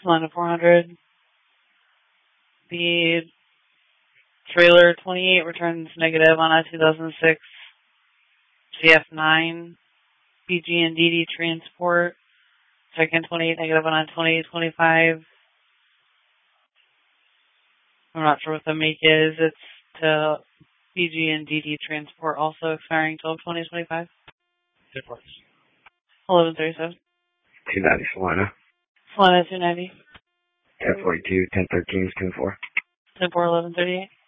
Solana 400. The trailer 28 returns negative on a 2006 CF9. BG and DD transport. Second 28 negative on a 2025. I'm not sure what the make is. It's to BG and DD transport, also expiring until 2025. Difference. 1137. 290 Solana. Solana 290. 1042, 1013 is 10-4. 10-4, 1138.